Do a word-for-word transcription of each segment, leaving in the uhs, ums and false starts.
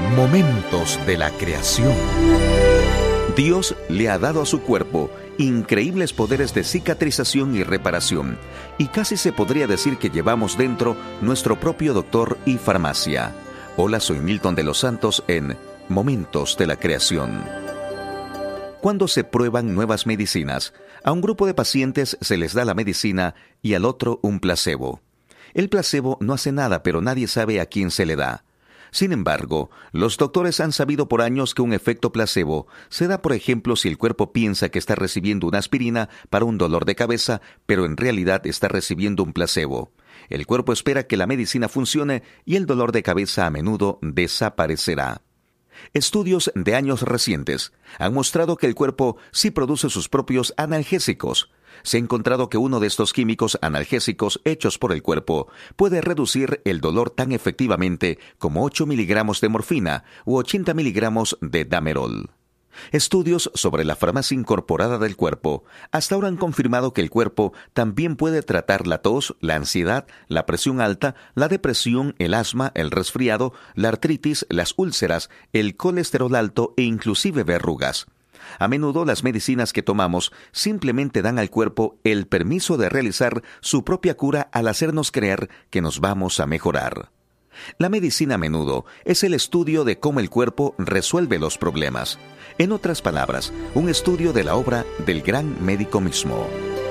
Momentos de la creación. Dios le ha dado a su cuerpo increíbles poderes de cicatrización y reparación, y casi se podría decir que llevamos dentro nuestro propio doctor y farmacia. Hola, soy Milton de los Santos en Momentos de la Creación. Cuando se prueban nuevas medicinas, a un grupo de pacientes se les da la medicina y al otro un placebo. El placebo no hace nada, pero nadie sabe a quién se le da. Sin embargo, los doctores han sabido por años que un efecto placebo se da, por ejemplo, si el cuerpo piensa que está recibiendo una aspirina para un dolor de cabeza, pero en realidad está recibiendo un placebo. El cuerpo espera que la medicina funcione y el dolor de cabeza a menudo desaparecerá. Estudios de años recientes han mostrado que el cuerpo sí produce sus propios analgésicos. Se ha encontrado que uno de estos químicos analgésicos hechos por el cuerpo puede reducir el dolor tan efectivamente como ocho miligramos de morfina u ochenta miligramos de Damerol. Estudios sobre la farmacia incorporada del cuerpo hasta ahora han confirmado que el cuerpo también puede tratar la tos, la ansiedad, la presión alta, la depresión, el asma, el resfriado, la artritis, las úlceras, el colesterol alto e inclusive verrugas. A menudo las medicinas que tomamos simplemente dan al cuerpo el permiso de realizar su propia cura al hacernos creer que nos vamos a mejorar. La medicina a menudo es el estudio de cómo el cuerpo resuelve los problemas. En otras palabras, un estudio de la obra del gran médico mismo.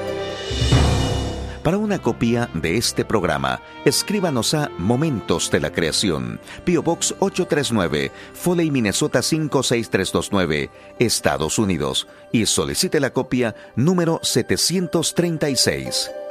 Para una copia de este programa, escríbanos a Momentos de la Creación, P O Box ocho tres nueve, Foley, Minnesota cinco seis tres dos nueve, Estados Unidos, y solicite la copia número setecientos treinta y seis.